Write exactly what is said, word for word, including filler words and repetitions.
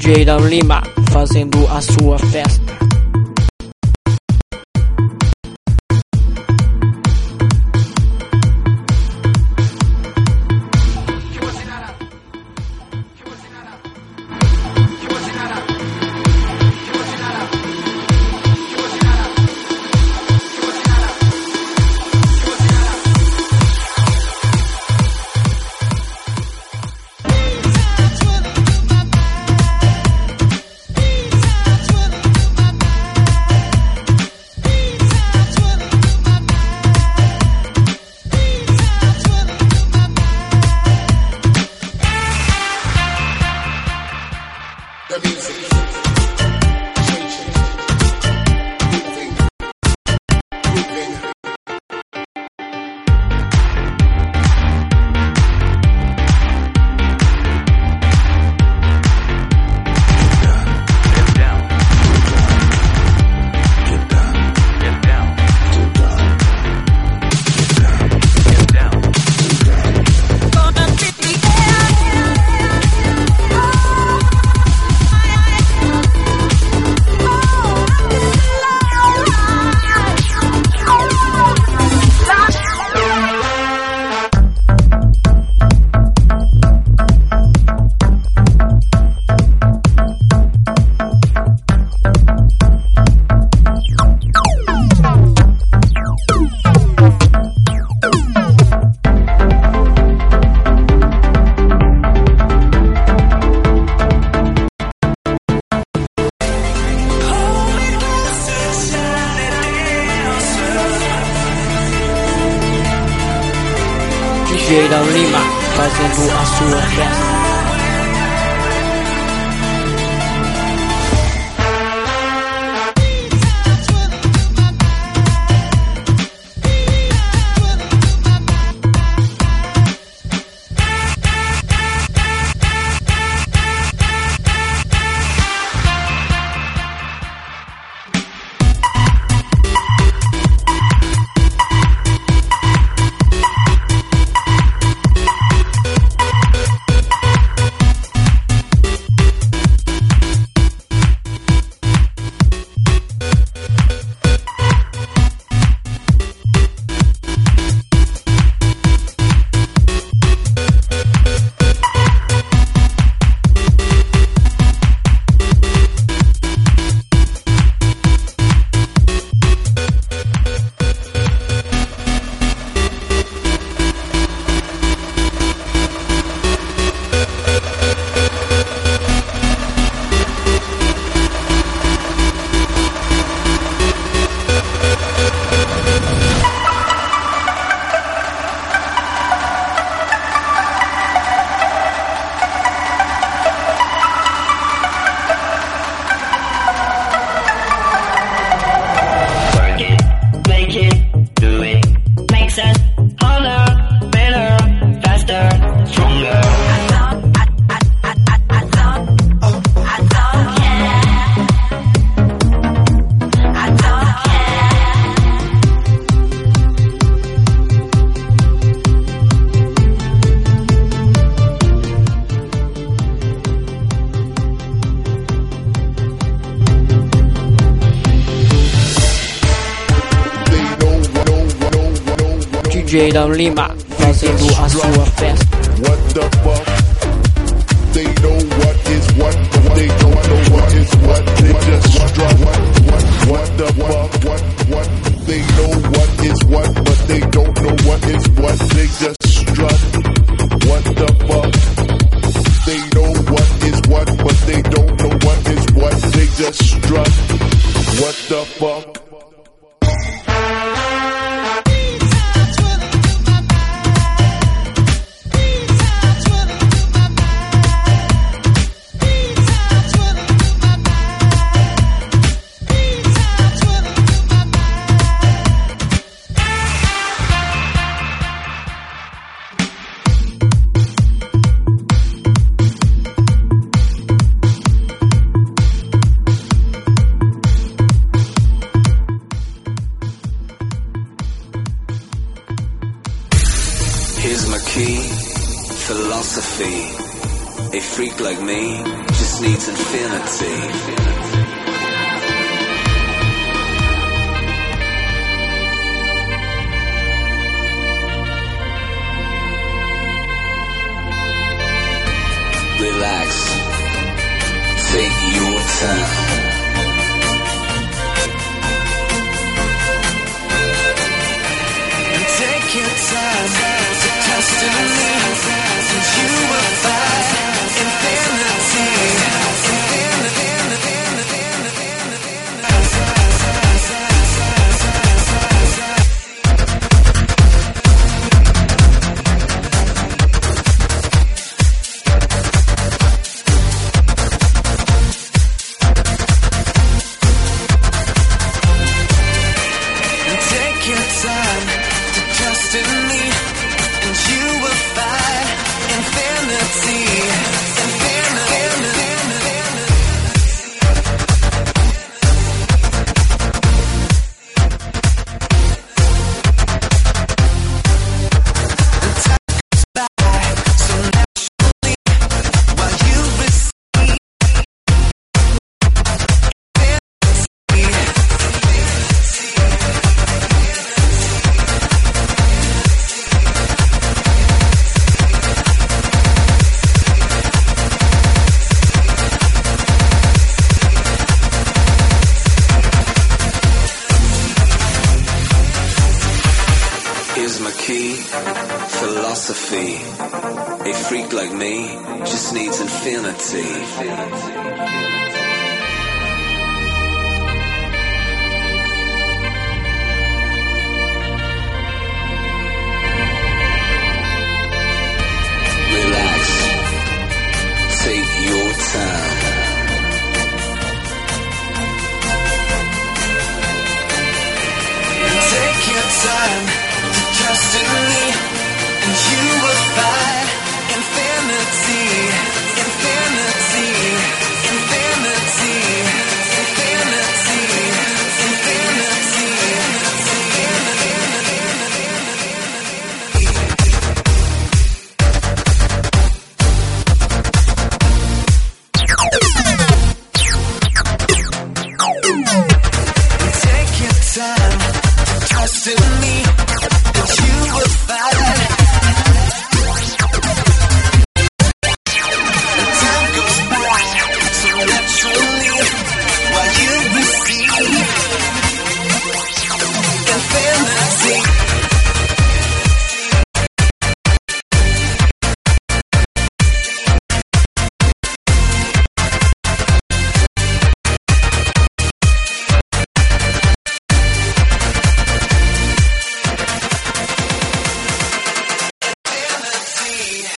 J da Lima fazendo a sua festa. J da Lima fazendo a sua festa. J da Lima fazendo a sua festa. What the fuck? They know what is what, but they don't know what is what. They just drop what, what, what the fuck? What, what? They know what is what, but they don't know what is what. They just strut. What the fuck? They know what is what, but they don't know what is what. They just strut. What the fuck? Here's my key, philosophy. A freak like me just needs infinity. Relax. Take your time. And take your time to trust in me, and you will find infinity. Infinity. A freak like me just needs infinity.